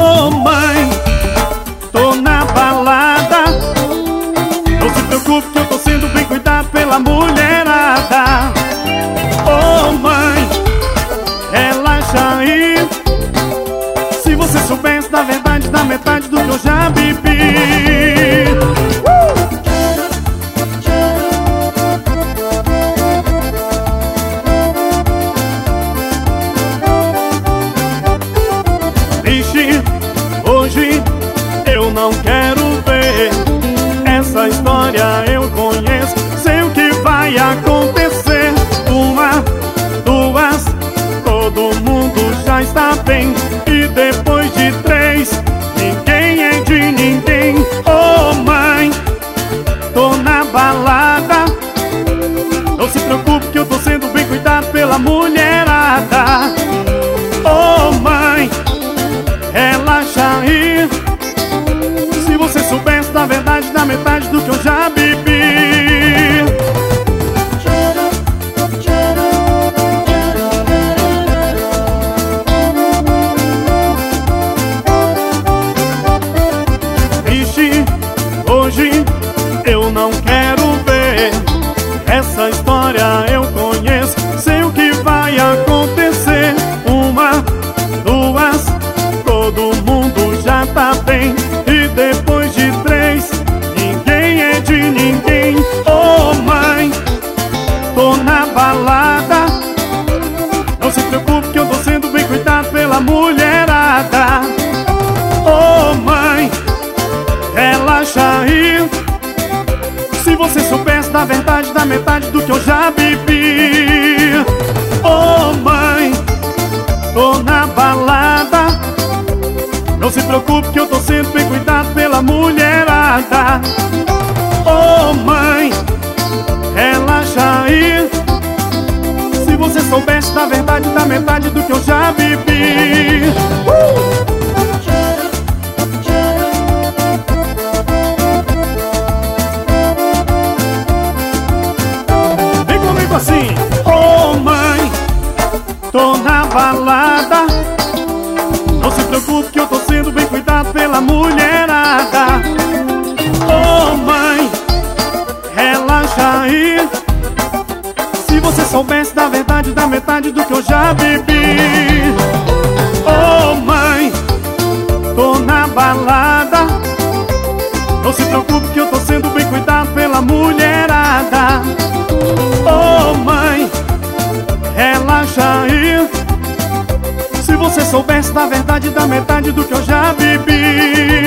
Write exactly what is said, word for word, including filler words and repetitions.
Ô mãe, tô na balada. Não se preocupe que eu tô sendo bem cuidado pela mulherada. Ô mãe, relaxa aí. Se você soubesse da verdade, da metade do que eu já bebi. uh! Vixe, hoje eu não quero ver essa história, eu conheço, sei o que vai acontecer. Uma, duas, todo mundo já está bem. E depois de três, ninguém é de ninguém. Ô mãe, tô na balada. Não se preocupe que eu tô sendo bem cuidado pela mulherada. Ô mãe, relaxa aí. Se você soubesse da verdade, da metade do que eu já bebi. Vixe, hoje eu não quero ver essa história, eu conheço, sei o que vai acontecer. Uma, duas, todo mundo já tá bem. E depois de três, ninguém é de ninguém. Ô mãe, tô na balada. Não se preocupe que eu tô sendo bem cuidado pela mulherada. Ô mãe, relaxa aí. Se você soubesse da verdade, da metade do que eu já bebi. Ô mãe, tô na balada. Não se preocupe que eu tô sendo bem cuidado pela mulherada. Ô mãe, relaxa aí. Se você soubesse da verdade, da metade do que eu já bebi. uh! Vem comigo assim. Ô mãe, tô na balada. Não se preocupe que eu tô sendo bem cuidado pela mulherada. Ô mãe, relaxa aí. Se você soubesse da verdade, da metade do que eu já bebi. Ô mãe, tô na balada. Não se preocupe que eu tô sendo bem cuidado pela mulherada. Ô mãe, relaxa aí. Se você soubesse da verdade, da metade do que eu já bebi.